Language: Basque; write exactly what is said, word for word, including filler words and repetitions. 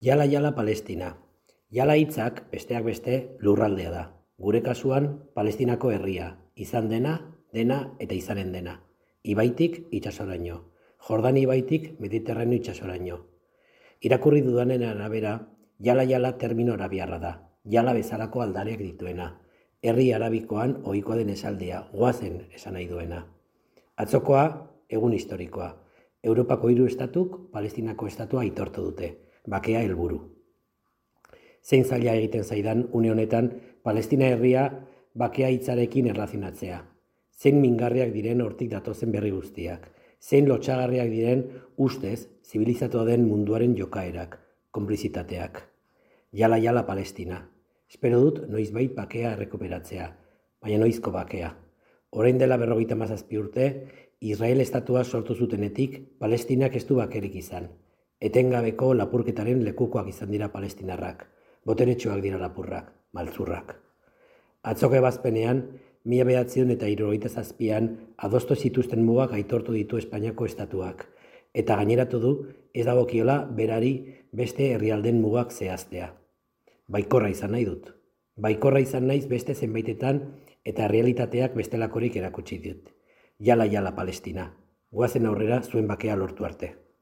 Jala jala Palestina. Jala hitzak, besteak beste, lurraldea da. Gure kasuan, Palestinako herria, izan dena, dena eta izanen dena. Ibaitik itsasoraino. Jordan ibaitik Mediterraneo itsasoraino. Irakurri dudanen arabera, jala jala termino arabiarra da. Jala bezalako aldareak dituena. Herri arabikoan ohikoa den esaldia, goazen esan nahi duena. Atzokoa, egun historikoa. Europako hiru estatuk Palestinako estatua aitortu dute. Bakea helburu. Zein zaila egiten zaidan une honetan Palestina herria bakea hitzarekin erlazionatzea. Zein mingarriak diren hortik datozen berri guztiak. Zein lotsagarriak diren ustez zibilizatua den munduaren jokaerak, konplizitateak. Jala jala Palestina. Espero dut noizbait bakea errekuperatzea, baina noizko bakea. Orain dela berrogeita hamazazpi urte, Israel estatua sortu zutenetik Palestinak ez du bakerik izan. Etengabeko lapurketaren lekukoak izan dira palestinarrak, boteretsuak dira lapurrak, maltzurrak. Atzoko ebazpenean, mila bederatziehun eta hirurogeita zazpian adostu zituzten mugak aitortu ditu Espainiako estatuak, eta gaineratu du ez dagokiola berari beste herrialden mugak zehaztea. Baikorra izan nahi dut. Baikorra izan naiz beste zenbaitetan eta realitateak bestelakorik erakutsi dut. Jala jala Palestina. Goazen aurrera zuen bakea lortu arte.